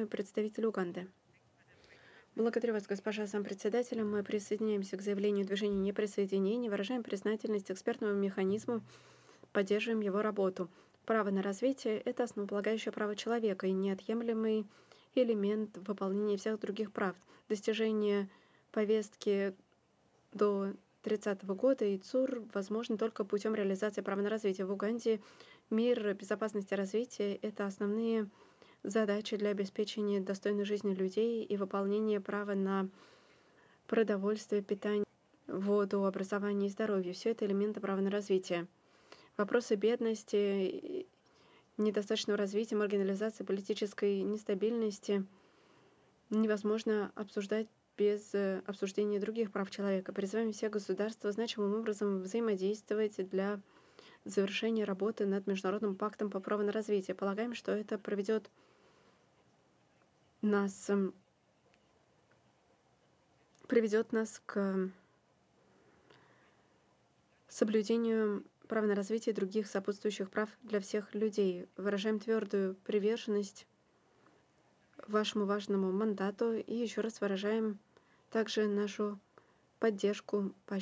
представитель Уганды. Благодарю вас, госпожа зампредседателя. Мы присоединяемся к заявлению движения неприсоединения, выражаем признательность экспертному механизму, поддерживаем его работу. Право на развитие– это основополагающее право человека и неотъемлемый элемент выполнения всех других прав. Достижение повестки до 30-го года и ЦУР возможно только путем реализации права на развитие. В Уганде мир, безопасность и развитие– это основные задачи для обеспечения достойной жизни людей и выполнения права на продовольствие, питание, воду, образование и здоровье. Все это элементы права на развитие. Вопросы бедности, недостаточного развития, маргинализации, политической нестабильности невозможно обсуждать без обсуждения других прав человека. Призываем все государства значимым образом взаимодействовать для завершения работы над Международным пактом по праву на развитие. Полагаем, что это приведет нас к соблюдению права на развитие и других сопутствующих прав для всех людей. Выражаем твердую приверженность вашему важному мандату и еще раз выражаем также нашу поддержку,